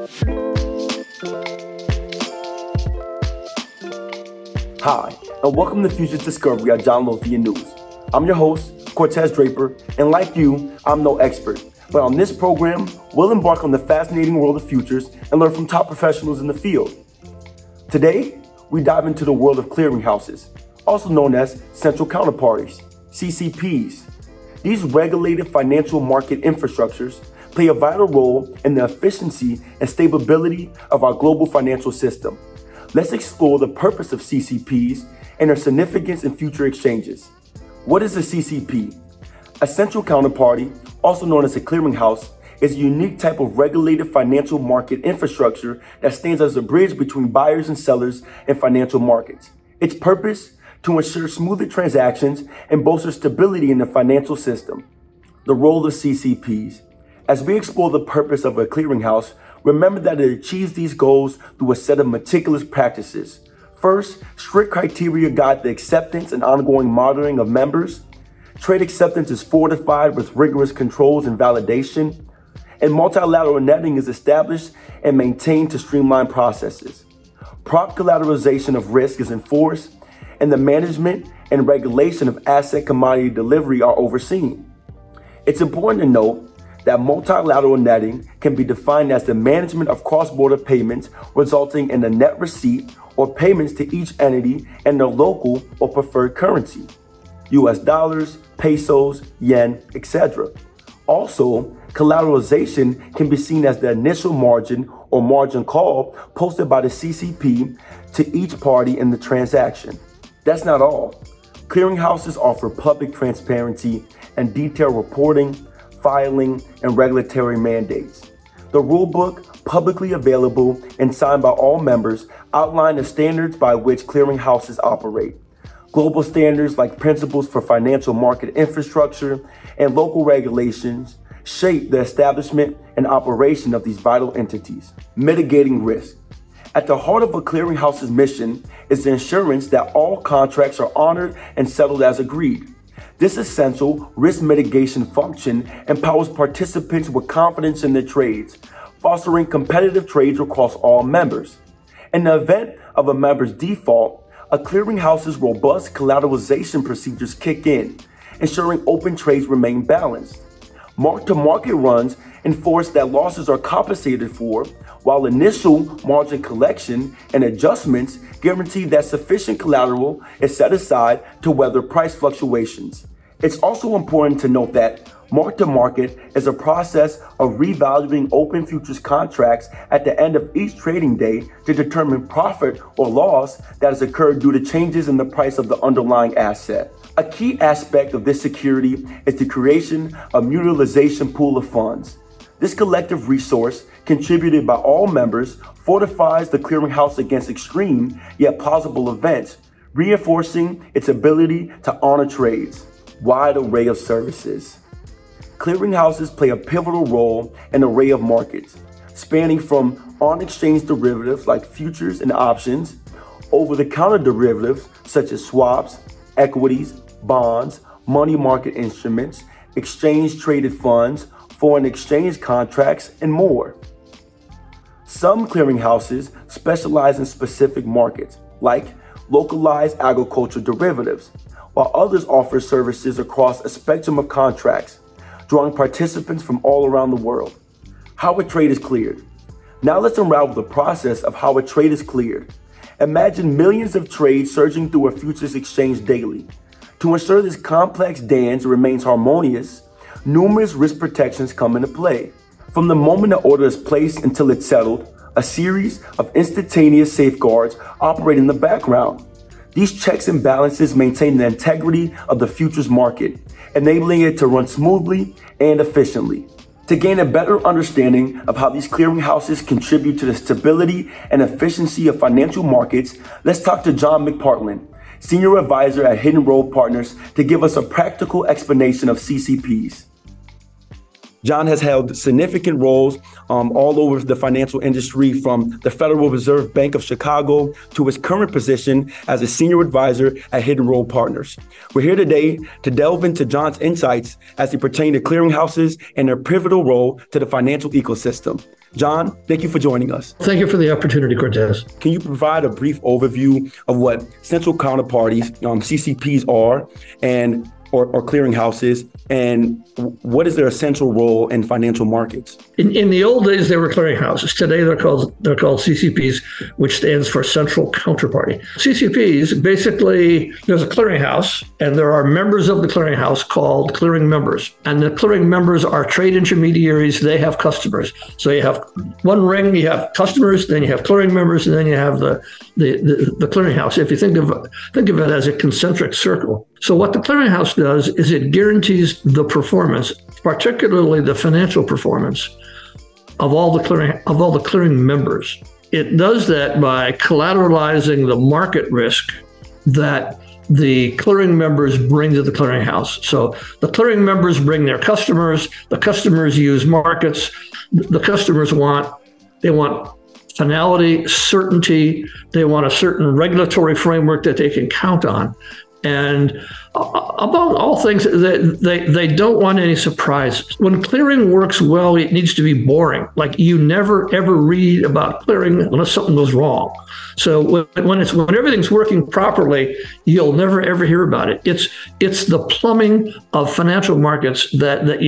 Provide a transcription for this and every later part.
Hi, and welcome to Futures Discovery at John Lothian News. I'm your host, Cortez Draper, and like you, I'm no expert. But on this program, we'll embark on the fascinating world of futures and learn from top professionals in the field. Today, we dive into the world of clearinghouses, also known as central counterparties, CCPs. These regulated financial market infrastructures play a vital role in the efficiency and stability of our global financial system. Let's explore the purpose of CCPs and their significance in future exchanges. What is a CCP? A central counterparty, also known as a clearinghouse, is a unique type of regulated financial market infrastructure that stands as a bridge between buyers and sellers in financial markets. Its purpose? To ensure smoother transactions and bolster stability in the financial system. The role of CCPs. As we explore the purpose of a clearinghouse, remember that it achieves these goals through a set of meticulous practices. First, strict criteria guide the acceptance and ongoing monitoring of members. Trade acceptance is fortified with rigorous controls and validation. And multilateral netting is established and maintained to streamline processes. Prompt collateralization of risk is enforced, and the management and regulation of asset commodity delivery are overseen. It's important to note that multilateral netting can be defined as the management of cross-border payments resulting in a net receipt or payments to each entity in their local or preferred currency, US dollars, pesos, yen, etc. Also, collateralization can be seen as the initial margin or margin call posted by the CCP to each party in the transaction. That's not all. Clearinghouses offer public transparency and detailed reporting, filing, and regulatory mandates. The rulebook, publicly available and signed by all members, outline the standards by which clearinghouses operate. Global standards like principles for financial market infrastructure and local regulations shape the establishment and operation of these vital entities. Mitigating risk. At the heart of a clearinghouse's mission is the assurance that all contracts are honored and settled as agreed. This essential risk mitigation function empowers participants with confidence in their trades, fostering competitive trades across all members. In the event of a member's default, a clearinghouse's robust collateralization procedures kick in, ensuring open trades remain balanced. Mark-to-market runs enforce that losses are compensated for, while initial margin collection and adjustments guarantee that sufficient collateral is set aside to weather price fluctuations. It's also important to note that mark-to-market is a process of revaluing open futures contracts at the end of each trading day to determine profit or loss that has occurred due to changes in the price of the underlying asset. A key aspect of this security is the creation of mutualization pool of funds. This collective resource, contributed by all members, fortifies the clearinghouse against extreme yet plausible events, reinforcing its ability to honor trades. Wide array of services. Clearinghouses play a pivotal role in an array of markets, spanning from on-exchange derivatives like futures and options, over-the-counter derivatives such as swaps, equities, bonds, money market instruments, exchange-traded funds, foreign exchange contracts, and more. Some clearinghouses specialize in specific markets, like localized agricultural derivatives, while others offer services across a spectrum of contracts, drawing participants from all around the world. How a trade is cleared. Now let's unravel the process of how a trade is cleared. Imagine millions of trades surging through a futures exchange daily. To ensure this complex dance remains harmonious, numerous risk protections come into play. From the moment an order is placed until it's settled, a series of instantaneous safeguards operate in the background. These checks and balances maintain the integrity of the futures market, enabling it to run smoothly and efficiently. To gain a better understanding of how these clearinghouses contribute to the stability and efficiency of financial markets, let's talk to John McPartland, Senior Advisor at Hidden Road Partners, to give us a practical explanation of CCPs. John has held significant roles all over the financial industry, from the Federal Reserve Bank of Chicago to his current position as a senior advisor at Hidden Road Partners. We're here today to delve into John's insights as they pertain to clearinghouses and their pivotal role to the financial ecosystem. John, thank you for joining us. Thank you for the opportunity, Cortez. Can you provide a brief overview of what central counterparties, CCPs are, and or clearinghouses, and what is their essential role in financial markets? In the old days, they were clearinghouses. Today, they're called CCPs, which stands for central counterparty. CCPs, basically, there's a clearinghouse, and there are members of the clearinghouse called clearing members. And the clearing members are trade intermediaries. They have customers. So you have one ring, you have customers, then you have clearing members, and then you have the clearinghouse. If you think of it as a concentric circle. So what the clearinghouse does is it guarantees the performance, particularly the financial performance of all the clearing members. It does that by collateralizing the market risk that the clearing members bring to the clearinghouse. So the clearing members bring their customers, the customers use markets, the customers want finality, certainty, they want a certain regulatory framework that they can count on. And above all things, they don't want any surprises. When clearing works well, it needs to be boring. Like you never ever read about clearing unless something goes wrong. So when everything's working properly, you'll never ever hear about it. It's the plumbing of financial markets that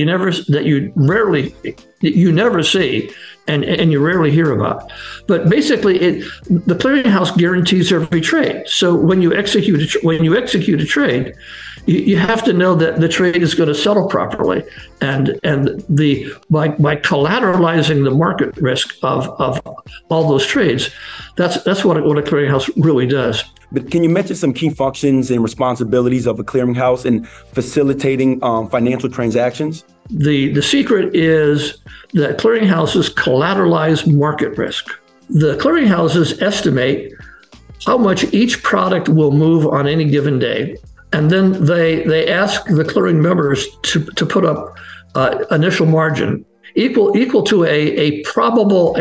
you never see and you rarely hear about. But basically, the clearinghouse guarantees every trade. So when you execute a trade, you have to know that the trade is going to settle properly, and by collateralizing the market risk of all those trades, that's what a clearinghouse really does. But can you mention some key functions and responsibilities of a clearinghouse in facilitating financial transactions? The secret is that clearinghouses collateralize market risk. The clearinghouses estimate how much each product will move on any given day. And then they ask the clearing members to put up initial margin equal to a probable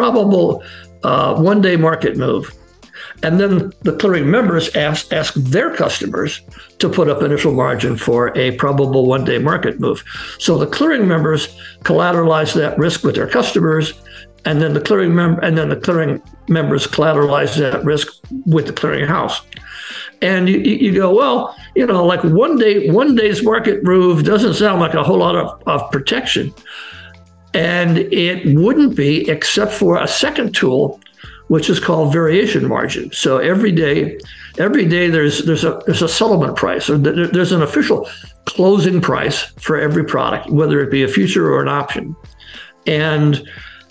one-day market move. And then the clearing members ask their customers to put up initial margin for a probable one-day market move. So the clearing members collateralize that risk with their customers, and then the clearing members collateralize that risk with the clearinghouse. And you go, well, like one day's market move doesn't sound like a whole lot of protection. And it wouldn't be except for a second tool, which is called variation margin. So every day there's a settlement price, or there's an official closing price for every product, whether it be a future or an option. And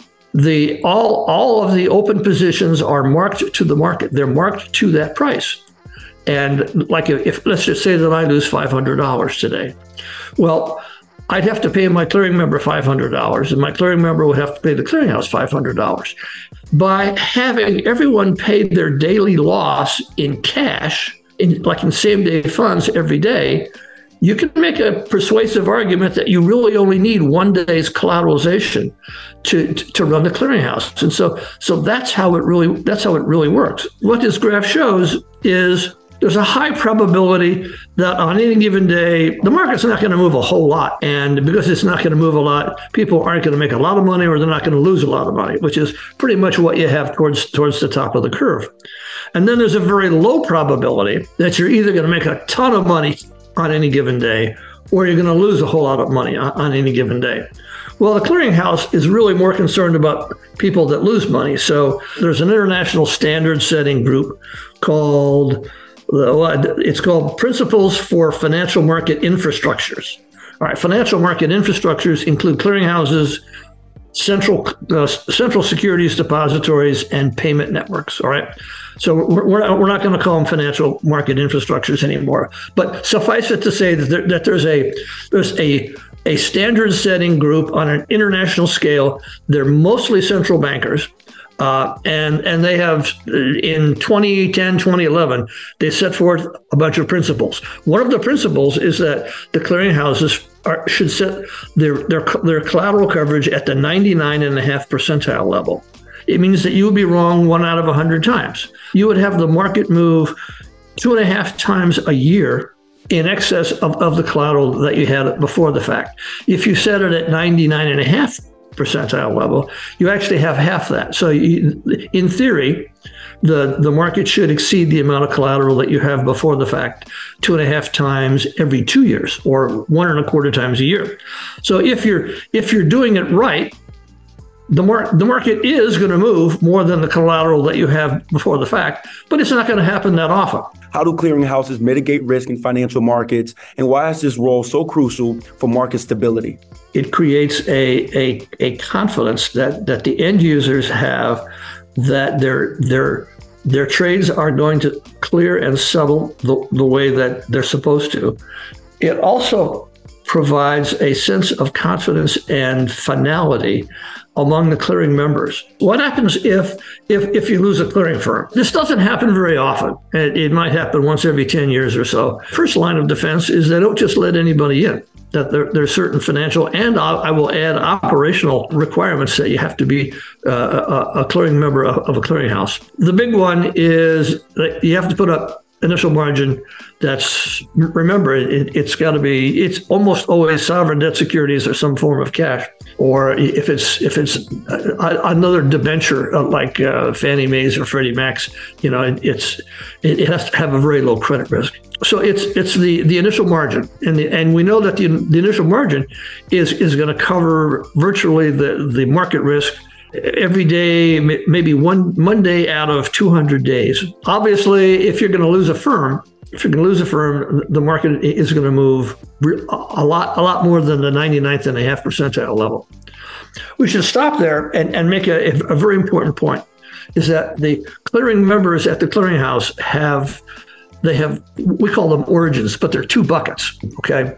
all of the open positions are marked to the market. They're marked to that price. And like if let's just say that I lose $500 today, well, I'd have to pay my clearing member $500, and my clearing member would have to pay the clearinghouse $500. By having everyone pay their daily loss in cash, in same-day funds every day, you can make a persuasive argument that you really only need one day's collateralization to run the clearinghouse. And so that's how it really works. What this graph shows is there's a high probability that on any given day, the market's not going to move a whole lot. And because it's not going to move a lot, people aren't going to make a lot of money, or they're not going to lose a lot of money, which is pretty much what you have towards the top of the curve. And then there's a very low probability that you're either going to make a ton of money on any given day, or you're going to lose a whole lot of money on any given day. Well, the clearinghouse is really more concerned about people that lose money. So there's an international standard setting group called Principles for Financial Market Infrastructures. All right, financial market infrastructures include clearinghouses, central securities depositories, and payment networks. All right, so we're not going to call them financial market infrastructures anymore. But suffice it to say that there's a standard setting group on an international scale. They're mostly central bankers. And they have, in 2010, 2011, they set forth a bunch of principles. One of the principles is that the clearinghouses should set their collateral coverage at the 99.5 percentile level. It means that you would be wrong 1 out of 100 times. You would have the market move 2.5 times a year in excess of the collateral that you had before the fact. If you set it at 99.5 percentile level, you actually have half that. So in theory, the market should exceed the amount of collateral that you have before the fact 2.5 times every 2 years, or 1.25 times a year. So if you're doing it right, the market is going to move more than the collateral that you have before the fact, but it's not going to happen that often. How do clearinghouses mitigate risk in financial markets, and why is this role so crucial for market stability? It creates a confidence that the end users have that their trades are going to clear and settle the way that they're supposed to. It also provides a sense of confidence and finality among the clearing members. What happens if you lose a clearing firm? This doesn't happen very often. It might happen once every 10 years or so. First line of defense is they don't just let anybody in, that there are certain financial and I will add operational requirements that you have to be a clearing member of a clearinghouse. The big one is that you have to put up initial margin. That's, remember, it's almost always sovereign debt securities or some form of cash. Or if it's another debenture like Fannie Mae's or Freddie Mac's, it has to have a very low credit risk. So it's the initial margin, and we know that the initial margin is going to cover virtually the market risk every day, maybe one day out of 200 days. Obviously, if you're going to lose a firm, the market is going to move a lot more than the 99.5th percentile level. We should stop there and make a very important point, is that the clearing members at the clearinghouse have, we call them origins, but they're 2 buckets, okay?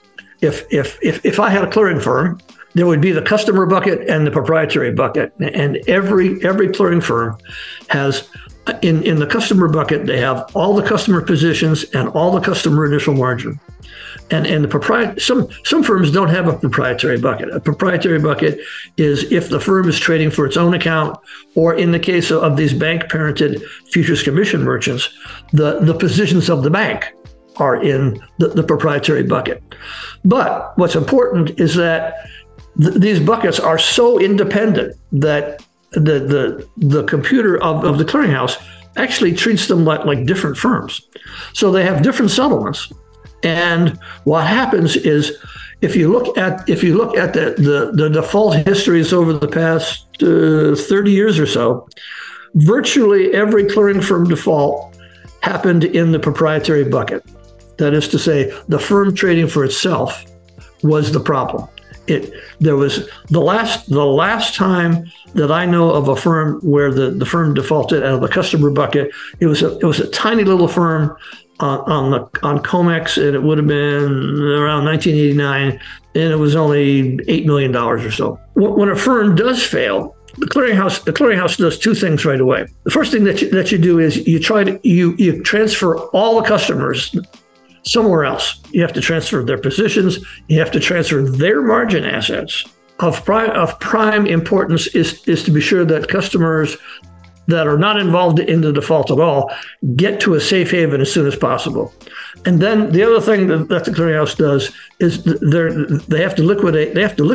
If I had a clearing firm, there would be the customer bucket and the proprietary bucket. And every clearing firm has, in the customer bucket, they have all the customer positions and all the customer initial margin. And the some firms don't have a proprietary bucket. A proprietary bucket is if the firm is trading for its own account, or in the case of these bank-parented futures commission merchants, the positions of the bank are in the proprietary bucket. But what's important is that these buckets are so independent that the computer of the clearinghouse actually treats them like different firms. So they have different settlements. And what happens is, if you look at the default histories over the past 30 years or so, virtually every clearing firm default happened in the proprietary bucket. That is to say, the firm trading for itself was the problem. There was the last time that I know of a firm where the firm defaulted out of the customer bucket. It was a tiny little firm on COMEX, and it would have been around 1989, and it was only $8 million or so. When a firm does fail, the clearinghouse does 2 things right away. The first thing that you do is you transfer all the customers somewhere else. You have to transfer their positions. You have to transfer their margin assets. Of prime importance is to be sure that customers that are not involved in the default at all get to a safe haven as soon as possible. And then the other thing that the clearinghouse does is they have to liquidate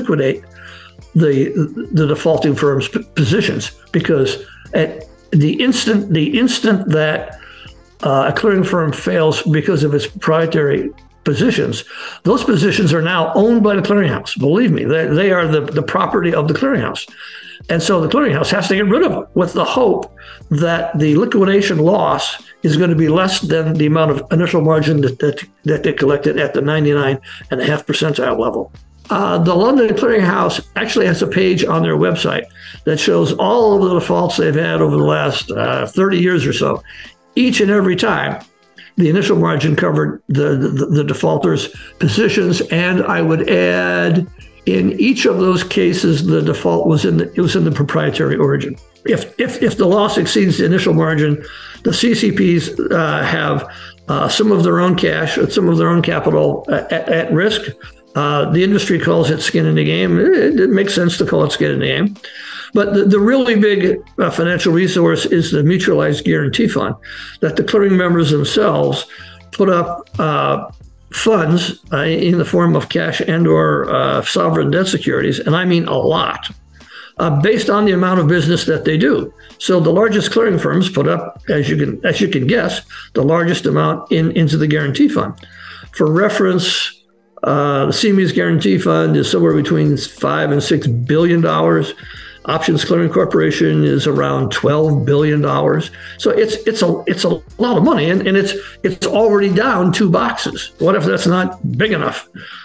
the defaulting firm's positions, because at the instant that a clearing firm fails because of its proprietary positions, those positions are now owned by the clearinghouse. Believe me, they are the property of the clearinghouse. And so the clearinghouse has to get rid of them with the hope that the liquidation loss is going to be less than the amount of initial margin that they collected at the 99.5th percentile level. The London Clearinghouse actually has a page on their website that shows all of the defaults they've had over the last 30 years or so. Each and every time, the initial margin covered the defaulters' positions, and I would add, in each of those cases, the default was in the proprietary origin. If the loss exceeds the initial margin, the CCPs have some of their own cash and some of their own capital at risk. The industry calls it skin in the game. It makes sense to call it skin in the game. But the really big financial resource is the mutualized guarantee fund that the clearing members themselves put up funds in the form of cash and or sovereign debt securities, and I mean a lot, based on the amount of business that they do. So the largest clearing firms put up, as you can guess, the largest amount into the guarantee fund. For reference, the CME's guarantee fund is somewhere between $5 and $6 billion. Options Clearing Corporation is around $12 billion. So it's a lot of money, and it's already down 2 boxes. What if that's not big enough?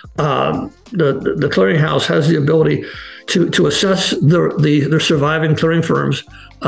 The clearinghouse has the ability to assess the surviving clearing firms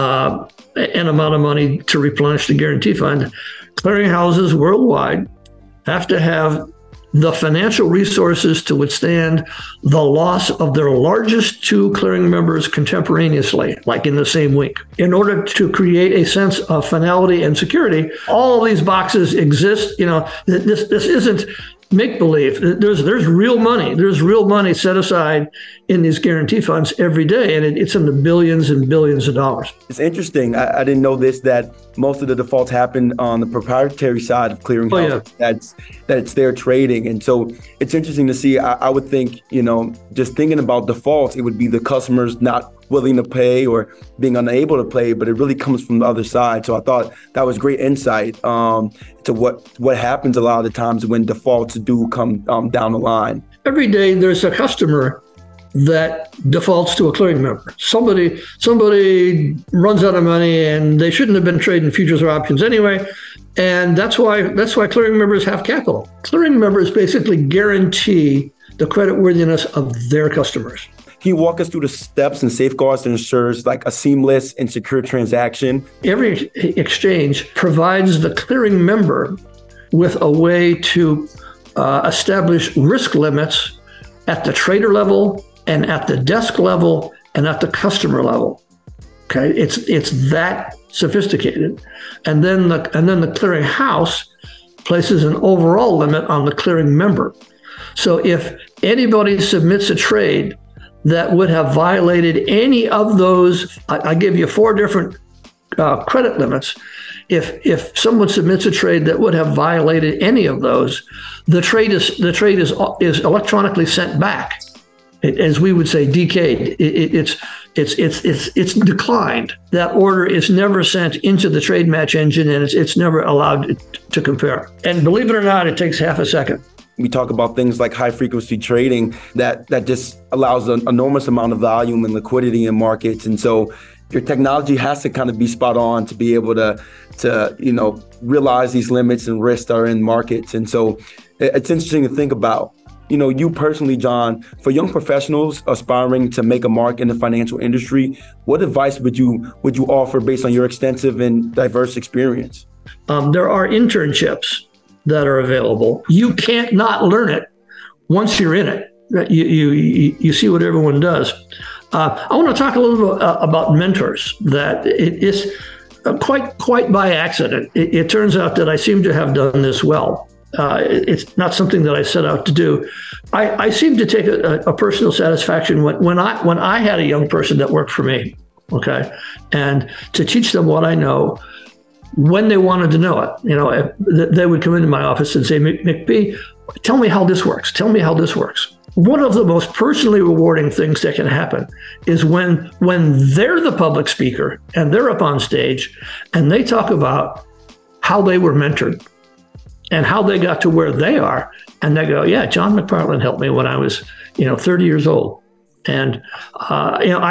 an amount of money to replenish the guarantee fund. Clearinghouses worldwide have to have the financial resources to withstand the loss of their largest 2 clearing members contemporaneously, like in the same week. In order to create a sense of finality and security, all of these boxes exist. This isn't make-believe. There's real money. There's real money set aside in these guarantee funds every day, and it's in the billions and billions of dollars. It's interesting. I didn't know this, that most of the defaults happen on the proprietary side of clearinghouses. That it's their trading. And so it's interesting to see. I would think, just thinking about defaults, it would be the customers not willing to pay or being unable to pay, but it really comes from the other side. So I thought that was great insight to what happens a lot of the times when defaults do come down the line. Every day there's a customer that defaults to a clearing member. Somebody runs out of money and they shouldn't have been trading futures or options anyway. And that's why clearing members have capital. Clearing members basically guarantee the creditworthiness of their customers. Can you walk us through the steps and safeguards that ensures like a seamless and secure transaction? Every exchange provides the clearing member with a way to establish risk limits at the trader level and at the desk level and at the customer level. Okay, it's that sophisticated, and then the clearing house places an overall limit on the clearing member. So if anybody submits a trade that would have violated any of those, I give you 4 different credit limits. If someone submits a trade that would have violated any of those, the trade is electronically sent back. As we would say, decayed. It's declined. That order is never sent into the trade match engine, and it's never allowed to compare. And believe it or not, it takes half a second. We talk about things like high frequency trading that just allows an enormous amount of volume and liquidity in markets. And so your technology has to kind of be spot on to be able to realize these limits and risks that are in markets. And so it's interesting to think about. You personally, John, for young professionals aspiring to make a mark in the financial industry, what advice would you offer based on your extensive and diverse experience? There are internships that are available. You can't not learn it once you're in it. You see what everyone does. I want to talk a little bit about mentors. That it is quite by accident. It turns out that I seem to have done this well. It's not something that I set out to do. I seem to take a personal satisfaction when I had a young person that worked for me, okay, and to teach them what I know when they wanted to know it. They would come into my office and say, McB, tell me how this works. Tell me how this works. One of the most personally rewarding things that can happen is when they're the public speaker and they're up on stage and they talk about how they were mentored and how they got to where they are. And they go, yeah, John McPartland helped me when I was, 30 years old. And, I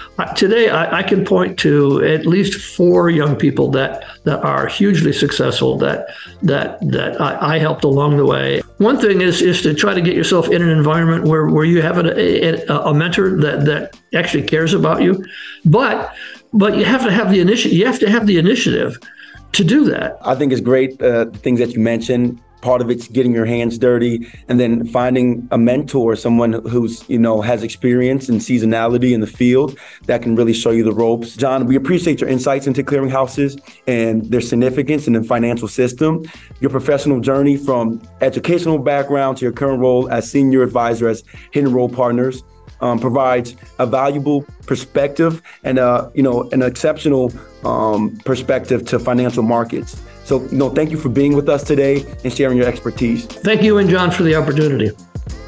can point to at least 4 young people that are hugely successful that I helped along the way. One thing is to try to get yourself in an environment where you have a mentor that actually cares about you, but you have to have the initiative. You have to have the initiative to do that. I think it's great, things that you mentioned. Part of it's getting your hands dirty and then finding a mentor, someone who's, has experience and seasonality in the field that can really show you the ropes. John, we appreciate your insights into clearinghouses and their significance in the financial system, your professional journey from educational background to your current role as senior advisor as Hidden Road Partners. provides a valuable perspective and an exceptional perspective to financial markets. So, thank you for being with us today and sharing your expertise. Thank you and John for the opportunity.